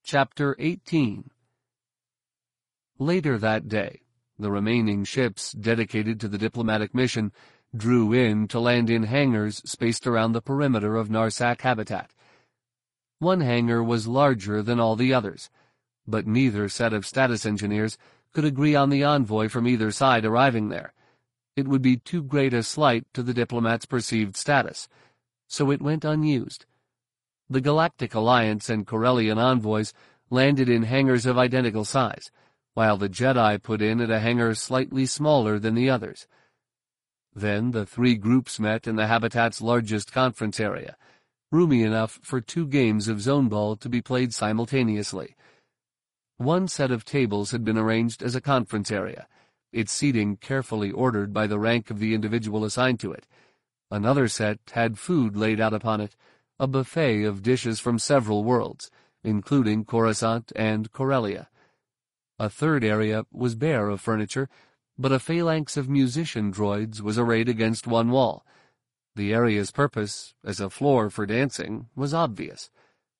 Chapter 18. Later that day, the remaining ships dedicated to the diplomatic mission drew in to land in hangars spaced around the perimeter of Narsak habitat. One hangar was larger than all the others, but neither set of status engineers could agree on the envoy from either side arriving there. It would be too great a slight to the diplomat's perceived status, so it went unused. The Galactic Alliance and Corellian envoys landed in hangars of identical size, while the Jedi put in at a hangar slightly smaller than the others. Then the three groups met in the habitat's largest conference area, roomy enough for 2 games of Zone Ball to be played simultaneously. One set of tables had been arranged as a conference area, its seating carefully ordered by the rank of the individual assigned to it. Another set had food laid out upon it, a buffet of dishes from several worlds, including Coruscant and Corellia. A third area was bare of furniture, but a phalanx of musician droids was arrayed against one wall. The area's purpose, as a floor for dancing, was obvious.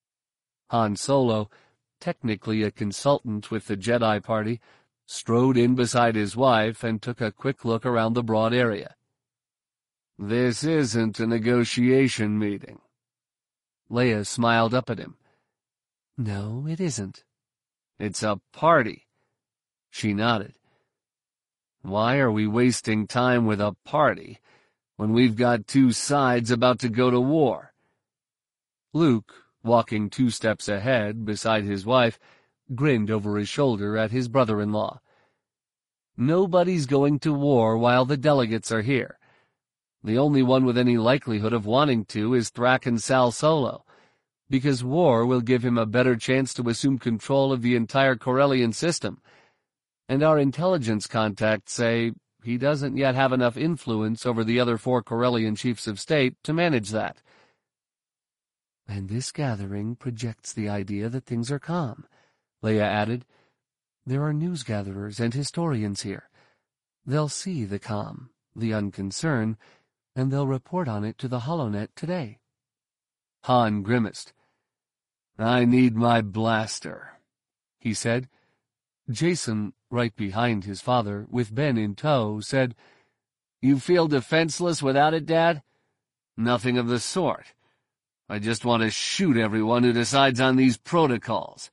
Han Solo, technically a consultant with the Jedi party, strode in beside his wife and took a quick look around the broad area. "This isn't a negotiation meeting." Leia smiled up at him. "No, it isn't." "It's a party." She nodded. "Why are we wasting time with a party when we've got 2 sides about to go to war?" Luke, walking 2 steps ahead beside his wife, grinned over his shoulder at his brother-in-law. "Nobody's going to war while the delegates are here. The only one with any likelihood of wanting to is Thraken Sal Solo, because war will give him a better chance to assume control of the entire Corellian system, and our intelligence contacts say he doesn't yet have enough influence over the other 4 Corellian chiefs of state to manage that." "And this gathering projects the idea that things are calm," Leia added. "There are news-gatherers and historians here. They'll see the calm, the unconcern, and they'll report on it to the HoloNet today." Han grimaced. "I need my blaster," he said. Jason, right behind his father, with Ben in tow, said, "You feel defenseless without it, Dad?" "Nothing of the sort. I just want to shoot everyone who decides on these protocols."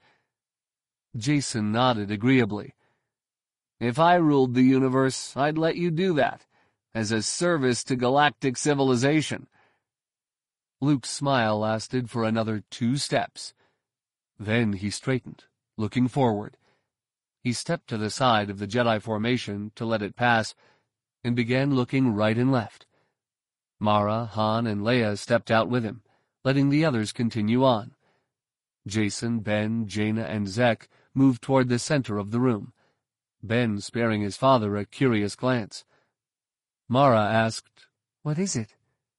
Jason nodded agreeably. "If I ruled the universe, I'd let you do that, as a service to galactic civilization." Luke's smile lasted for another 2 steps. Then he straightened, looking forward. He stepped to the side of the Jedi formation to let it pass, and began looking right and left. Mara, Han, and Leia stepped out with him, letting the others continue on. Jason, Ben, Jaina, and Zek moved toward the center of the room, Ben sparing his father a curious glance. Mara asked, "What is it?"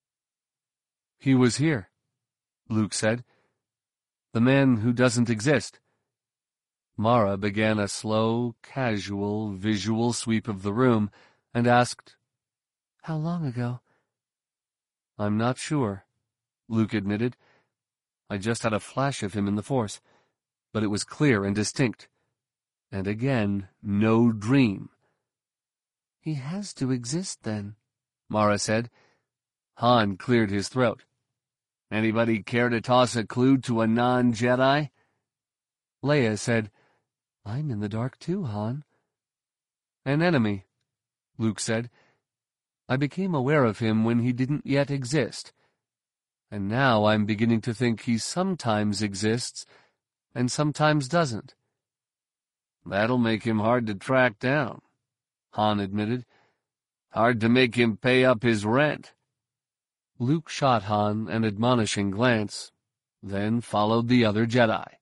"He was here," Luke said. "The man who doesn't exist." Mara began a slow, casual, visual sweep of the room and asked, "How long ago?" "I'm not sure," Luke admitted. "I just had a flash of him in the Force, but it was clear and distinct. And again, no dream." "He has to exist, then," Mara said. Han cleared his throat. "Anybody care to toss a clue to a non-Jedi?" Leia said, "I'm in the dark too, Han." "An enemy," Luke said. "I became aware of him when he didn't yet exist. And now I'm beginning to think he sometimes exists and sometimes doesn't." "That'll make him hard to track down," Han admitted. "Hard to make him pay up his rent." Luke shot Han an admonishing glance, then followed the other Jedi.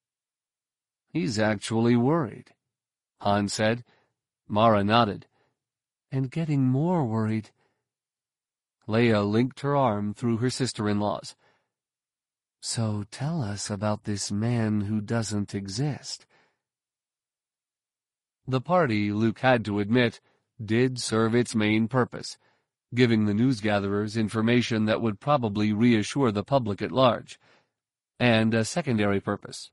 "He's actually worried," Han said. Mara nodded. "And getting more worried." Leia linked her arm through her sister-in-law's. "So tell us about this man who doesn't exist." The party, Luke had to admit, did serve its main purpose, giving the newsgatherers information that would probably reassure the public at large, and a secondary purpose,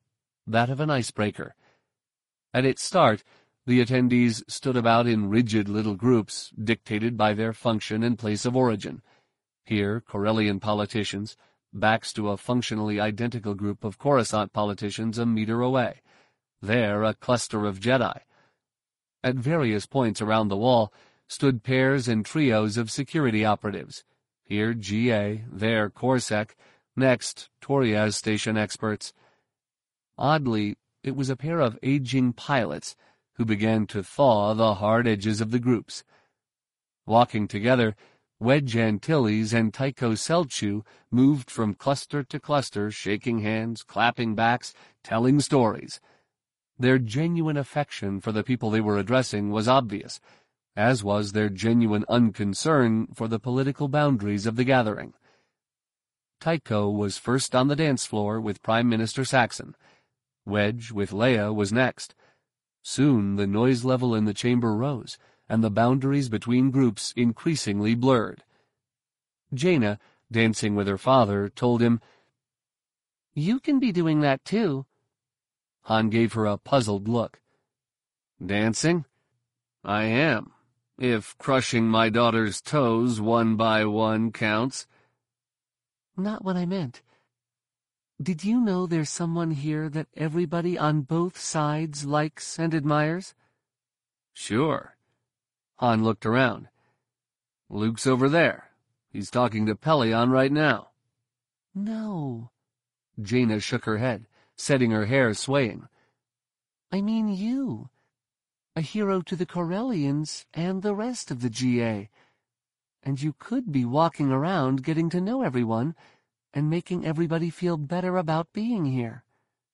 that of an icebreaker. At its start, the attendees stood about in rigid little groups, dictated by their function and place of origin. Here, Corellian politicians, backs to a functionally identical group of Coruscant politicians a meter away. There, a cluster of Jedi. At various points around the wall stood pairs and trios of security operatives. Here, GA, there, Corsec, next, Toriaz station experts. Oddly, it was a pair of aging pilots who began to thaw the hard edges of the groups. Walking together, Wedge Antilles and Tycho Celchu moved from cluster to cluster, shaking hands, clapping backs, telling stories. Their genuine affection for the people they were addressing was obvious, as was their genuine unconcern for the political boundaries of the gathering. Tycho was first on the dance floor with Prime Minister Saxon. Wedge, with Leia, was next. Soon the noise level in the chamber rose, and the boundaries between groups increasingly blurred. Jaina, dancing with her father, told him, "You can be doing that too." Han gave her a puzzled look. "Dancing? I am, if crushing my daughter's toes one by one counts." "Not what I meant. Did you know there's someone here that everybody on both sides likes and admires?" "Sure." Han looked around. "Luke's over there. He's talking to Pelion right now." "No." Jaina shook her head, setting her hair swaying. "I mean you. A hero to the Corellians and the rest of the GA. And you could be walking around getting to know everyone and making everybody feel better about being here."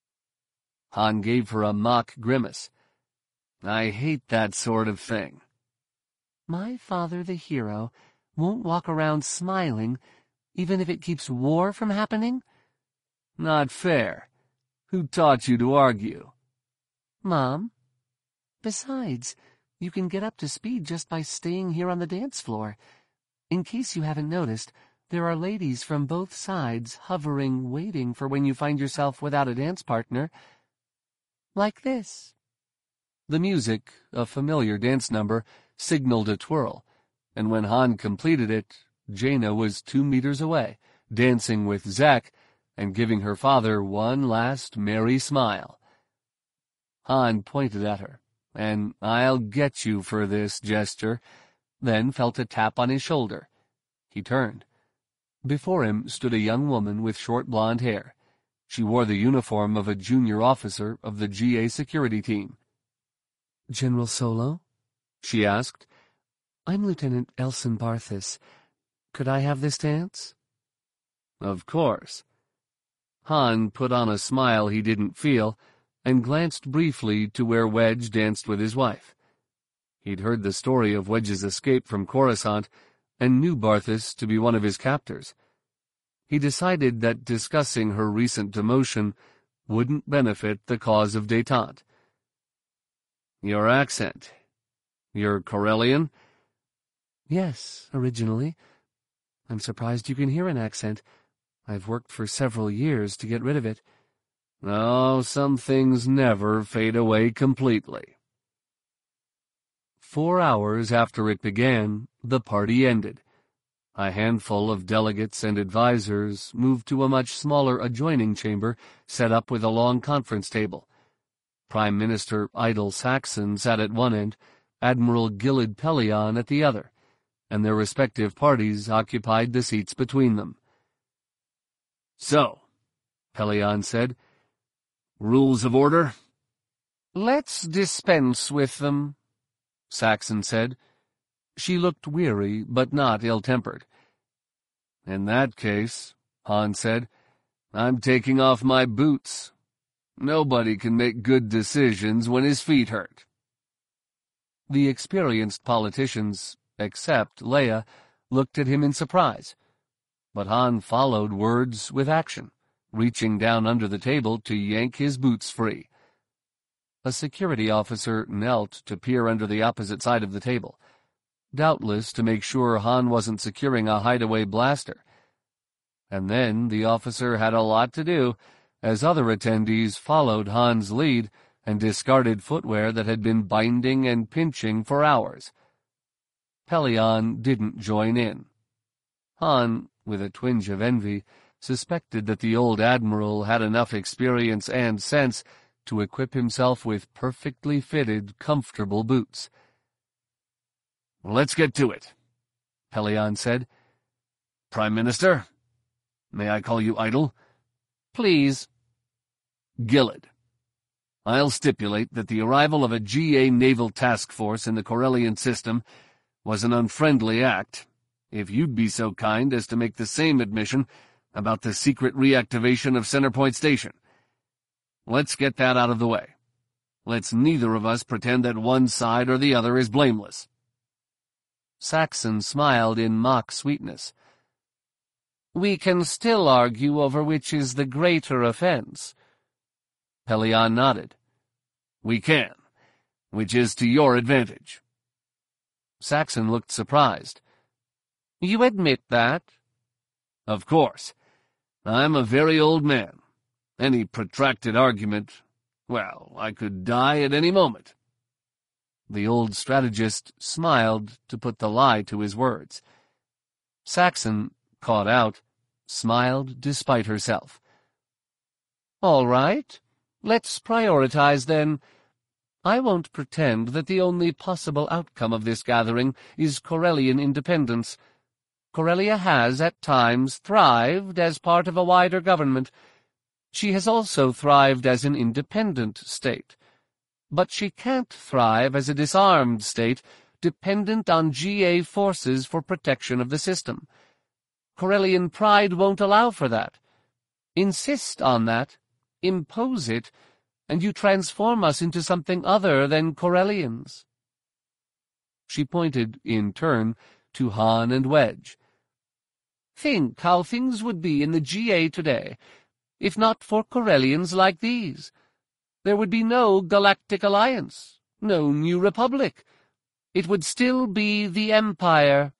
Han gave her a mock grimace. "I hate that sort of thing." "My father, the hero, won't walk around smiling, even if it keeps war from happening?" "Not fair. Who taught you to argue?" "Mom. Besides, you can get up to speed just by staying here on the dance floor. In case you haven't noticed, there are ladies from both sides hovering, waiting for when you find yourself without a dance partner. Like this." The music, a familiar dance number, signaled a twirl, and when Han completed it, Jaina was 2 meters away, dancing with Zek and giving her father one last merry smile. Han pointed at her, and "I'll get you for this" gesture, then felt a tap on his shoulder. He turned. Before him stood a young woman with short blonde hair. She wore the uniform of a junior officer of the GA security team. "General Solo?" she asked. "I'm Lieutenant Elson Barthas. Could I have this dance?" "Of course." Han put on a smile he didn't feel and glanced briefly to where Wedge danced with his wife. He'd heard the story of Wedge's escape from Coruscant and knew Barthas to be one of his captors. He decided that discussing her recent demotion wouldn't benefit the cause of détente. "Your accent. You're Corellian?" "Yes, originally. I'm surprised you can hear an accent. I've worked for several years to get rid of it." "Oh, some things never fade away completely." 4 hours after it began, the party ended. A handful of delegates and advisors moved to a much smaller adjoining chamber set up with a long conference table. Prime Minister Idle Saxon sat at one end, Admiral Gilad Pelion at the other, and their respective parties occupied the seats between them. "So," Pelion said, "rules of order?" "Let's dispense with them," Saxon said. She looked weary, but not ill-tempered. "In that case," Han said, "I'm taking off my boots. Nobody can make good decisions when his feet hurt." The experienced politicians, except Leia, looked at him in surprise. But Han followed words with action, reaching down under the table to yank his boots free. A security officer knelt to peer under the opposite side of the table, doubtless to make sure Han wasn't securing a hideaway blaster. And then the officer had a lot to do, as other attendees followed Han's lead and discarded footwear that had been binding and pinching for hours. Pelion didn't join in. Han, with a twinge of envy, suspected that the old admiral had enough experience and sense to equip himself with perfectly fitted, comfortable boots. "Let's get to it," Pelion said. "Prime Minister? May I call you Idle?" "Please." "Gilad. I'll stipulate that the arrival of a GA naval task force in the Corellian system was an unfriendly act, if you'd be so kind as to make the same admission about the secret reactivation of Centerpoint Station. Let's get that out of the way. Let's neither of us pretend that one side or the other is blameless." Saxon smiled in mock sweetness. "We can still argue over which is the greater offense." Pelion nodded. "We can, which is to your advantage." Saxon looked surprised. "You admit that?" "Of course. I'm a very old man. Any protracted argument, well, I could die at any moment." The old strategist smiled to put the lie to his words. Saxon, caught out, smiled despite herself. "All right. Let's prioritize, then. I won't pretend that the only possible outcome of this gathering is Corellian independence. Corellia has, at times, thrived as part of a wider government. She has also thrived as an independent state. But she can't thrive as a disarmed state, dependent on GA forces for protection of the system. Corellian pride won't allow for that. Insist on that, impose it, and you transform us into something other than Corellians." She pointed, in turn, to Han and Wedge. "Think how things would be in the GA today, if not for Corellians like these. There would be no Galactic Alliance, no New Republic. It would still be the Empire."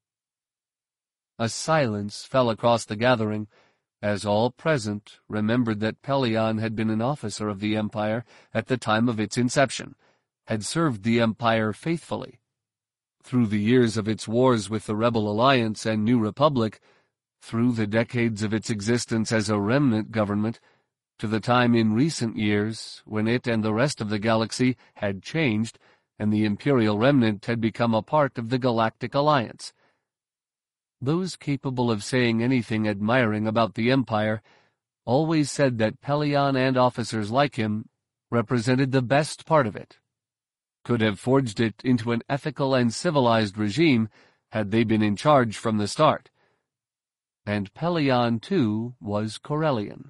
A silence fell across the gathering, as all present remembered that Pelion had been an officer of the Empire at the time of its inception, had served the Empire faithfully. Through the years of its wars with the Rebel Alliance and New Republic, through the decades of its existence as a remnant government, to the time in recent years when it and the rest of the galaxy had changed and the Imperial Remnant had become a part of the Galactic Alliance. Those capable of saying anything admiring about the Empire always said that Pelion and officers like him represented the best part of it, could have forged it into an ethical and civilized regime had they been in charge from the start. And Pelion, too, was Corellian.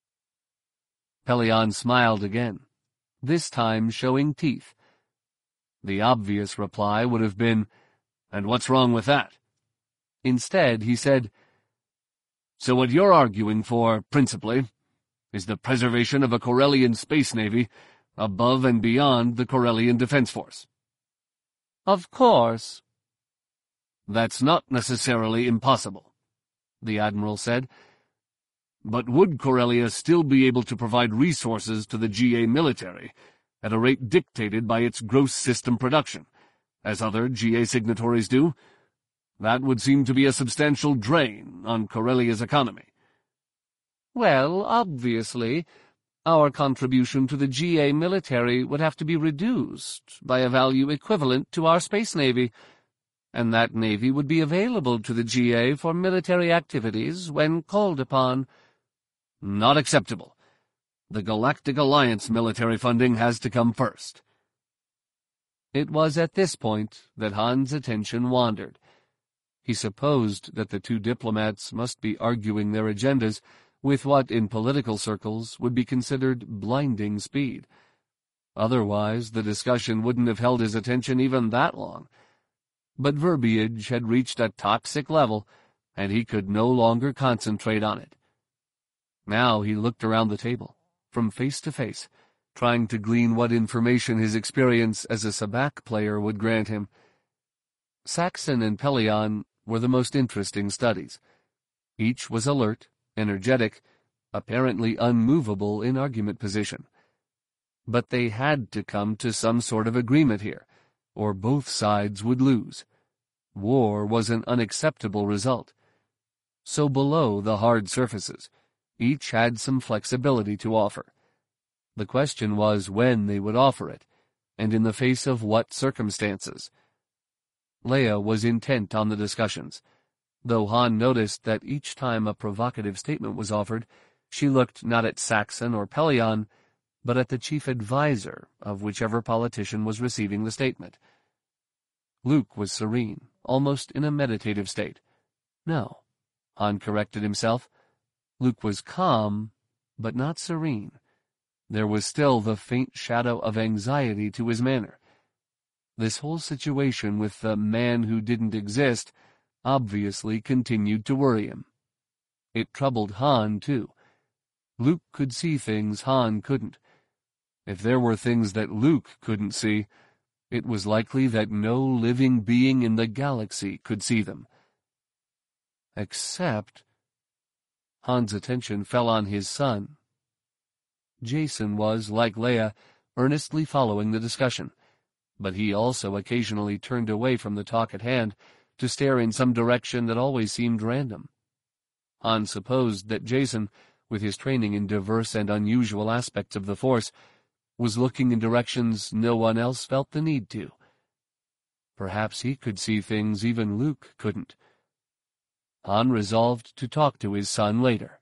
Pelion smiled again, this time showing teeth. The obvious reply would have been, "And what's wrong with that?" Instead, he said, "So what you're arguing for, principally, is the preservation of a Corellian space navy above and beyond the Corellian Defense Force." "Of course." "That's not necessarily impossible," the Admiral said. "But would Corellia still be able to provide resources to the GA military at a rate dictated by its gross system production, as other GA signatories do? That would seem to be a substantial drain on Corellia's economy." "Well, obviously, our contribution to the GA military would have to be reduced by a value equivalent to our space navy, and that navy would be available to the GA for military activities when called upon." "Not acceptable. The Galactic Alliance military funding has to come first." It was at this point that Han's attention wandered. He supposed that the two diplomats must be arguing their agendas with what, in political circles, would be considered blinding speed. Otherwise, the discussion wouldn't have held his attention even that long. But verbiage had reached a toxic level, and he could no longer concentrate on it. Now he looked around the table, from face to face, trying to glean what information his experience as a sabacc player would grant him. Saxon and Pelion were the most interesting studies. Each was alert, energetic, apparently unmovable in argument position. But they had to come to some sort of agreement here, or both sides would lose. War was an unacceptable result. So below the hard surfaces, each had some flexibility to offer. The question was when they would offer it, and in the face of what circumstances. Leia was intent on the discussions, though Han noticed that each time a provocative statement was offered, she looked not at Saxon or Pellaeon, but at the chief advisor of whichever politician was receiving the statement. Luke was serene, almost in a meditative state. No, Han corrected himself. Luke was calm, but not serene. There was still the faint shadow of anxiety to his manner. This whole situation with the man who didn't exist obviously continued to worry him. It troubled Han, too. Luke could see things Han couldn't. If there were things that Luke couldn't see, it was likely that no living being in the galaxy could see them. Except... Han's attention fell on his son. Jacen was, like Leia, earnestly following the discussion, but he also occasionally turned away from the talk at hand to stare in some direction that always seemed random. Han supposed that Jacen, with his training in diverse and unusual aspects of the Force, was looking in directions no one else felt the need to. Perhaps he could see things even Luke couldn't. Han resolved to talk to his son later.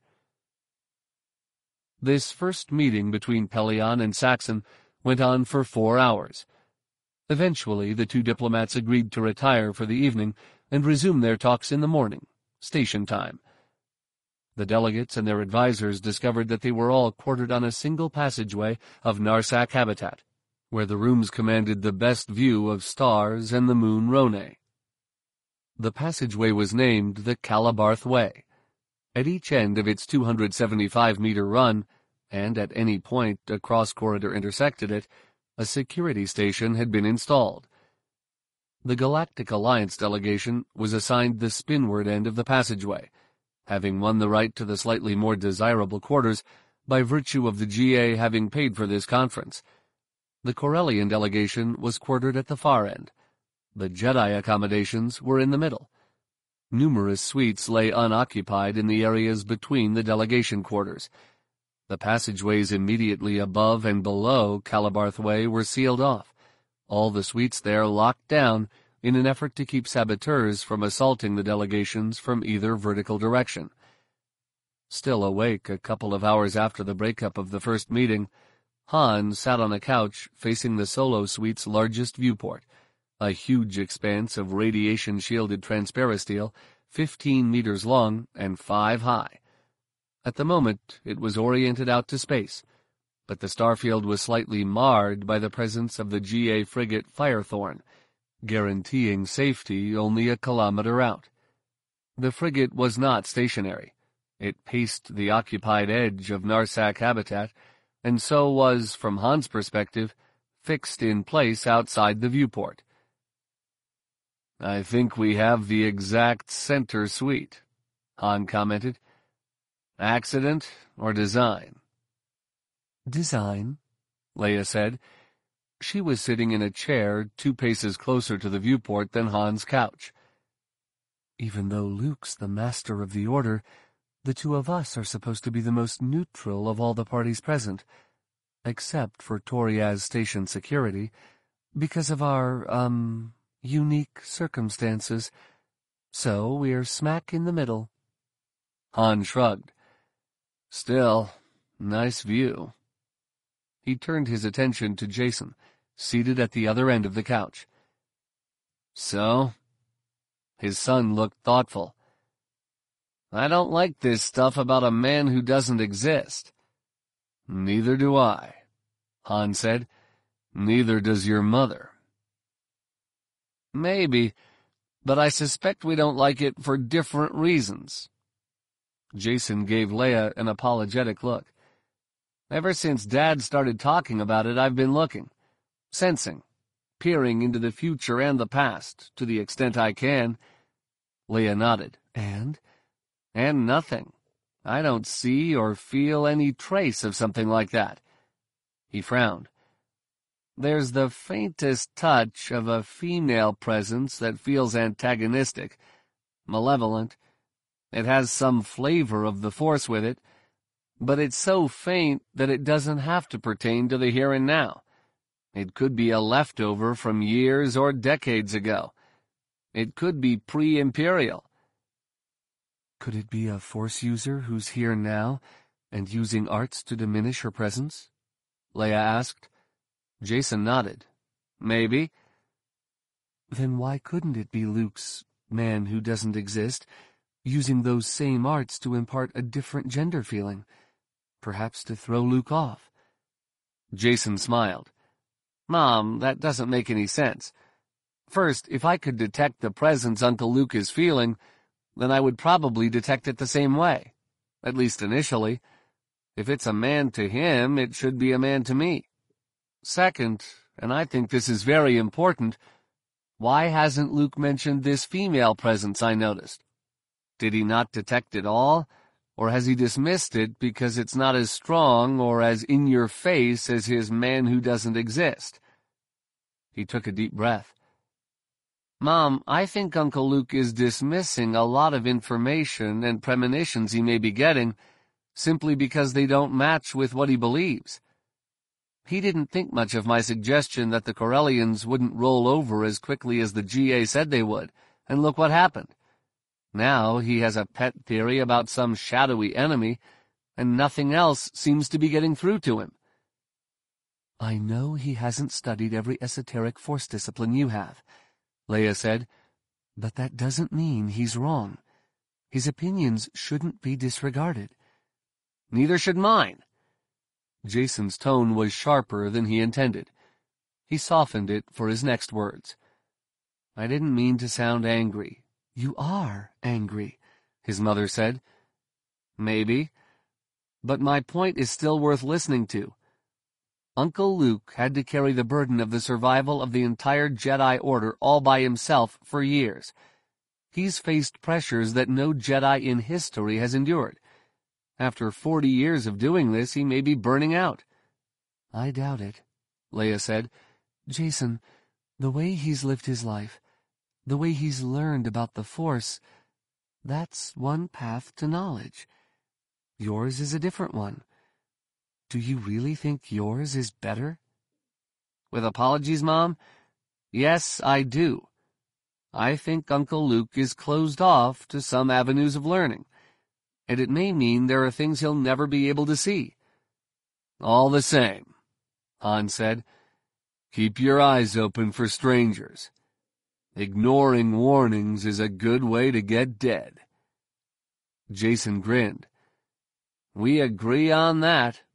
This first meeting between Pellaeon and Saxon went on for 4 hours. Eventually, the two diplomats agreed to retire for the evening and resume their talks in the morning, station time. The delegates and their advisers discovered that they were all quartered on a single passageway of Narsak habitat, where the rooms commanded the best view of stars and the moon Rhone. The passageway was named the Calabarth Way. At each end of its 275-meter run, and at any point a cross-corridor intersected it, a security station had been installed. The Galactic Alliance delegation was assigned the spinward end of the passageway, having won the right to the slightly more desirable quarters by virtue of the GA having paid for this conference. The Corellian delegation was quartered at the far end. The Jedi accommodations were in the middle. Numerous suites lay unoccupied in the areas between the delegation quarters. The passageways immediately above and below Calabarth Way were sealed off, all the suites there locked down in an effort to keep saboteurs from assaulting the delegations from either vertical direction. Still awake a couple of hours after the breakup of the first meeting, Han sat on a couch facing the Solo Suite's largest viewport, a huge expanse of radiation-shielded transparisteel, 15 meters long and 5 high. At the moment, it was oriented out to space, but the starfield was slightly marred by the presence of the GA frigate Firethorn, guaranteeing safety only a kilometer out. The frigate was not stationary. It paced the occupied edge of Narsak habitat, and so was, from Han's perspective, fixed in place outside the viewport. "I think we have the exact center suite," Han commented. "Accident or design?" "Design," Leia said. She was sitting in a chair 2 paces closer to the viewport than Han's couch. "Even though Luke's the master of the Order, the two of us are supposed to be the most neutral of all the parties present, except for Toriaz Station security, because of our, unique circumstances. So we're smack in the middle." Han shrugged. "Still, nice view." He turned his attention to Jacen, seated at the other end of the couch. "So?" His son looked thoughtful. "I don't like this stuff about a man who doesn't exist." "Neither do I," Han said. "Neither does your mother." "Maybe, but I suspect we don't like it for different reasons." Jacen gave Leia an apologetic look. "Ever since Dad started talking about it, I've been looking, sensing, peering into the future and the past, to the extent I can." Leia nodded. "And?" "And nothing. I don't see or feel any trace of something like that." He frowned. "There's the faintest touch of a female presence that feels antagonistic, malevolent. It has some flavor of the Force with it, but it's so faint that it doesn't have to pertain to the here and now. It could be a leftover from years or decades ago. It could be pre-Imperial." "Could it be a Force user who's here now and using arts to diminish her presence?" Leia asked. Jacen nodded. "Maybe." "Then why couldn't it be Luke's man who doesn't exist, using those same arts to impart a different gender feeling, perhaps to throw Luke off?" Jacen smiled. "Mom, that doesn't make any sense. First, if I could detect the presence Uncle Luke is feeling, then I would probably detect it the same way, at least initially. If it's a man to him, it should be a man to me. Second, and I think this is very important, why hasn't Luke mentioned this female presence I noticed? Did he not detect it all, or has he dismissed it because it's not as strong or as in-your-face as his man who doesn't exist?" He took a deep breath. "Mom, I think Uncle Luke is dismissing a lot of information and premonitions he may be getting simply because they don't match with what he believes. He didn't think much of my suggestion that the Corellians wouldn't roll over as quickly as the GA said they would, and look what happened. Now he has a pet theory about some shadowy enemy, and nothing else seems to be getting through to him." "I know he hasn't studied every esoteric Force discipline you have," Leia said, "but that doesn't mean he's wrong. His opinions shouldn't be disregarded." "Neither should mine." Jacen's tone was sharper than he intended. He softened it for his next words. "I didn't mean to sound angry." "You are angry," his mother said. "Maybe. But my point is still worth listening to. Uncle Luke had to carry the burden of the survival of the entire Jedi Order all by himself for years. He's faced pressures that no Jedi in history has endured. After 40 years of doing this, he may be burning out." "I doubt it," Leia said. "Jacen, the way he's lived his life, the way he's learned about the Force, that's one path to knowledge. Yours is a different one. Do you really think yours is better?" "With apologies, Mom, yes, I do. I think Uncle Luke is closed off to some avenues of learning, and it may mean there are things he'll never be able to see." "All the same," Han said, "keep your eyes open for strangers. Ignoring warnings is a good way to get dead." Jacen grinned. "We agree on that."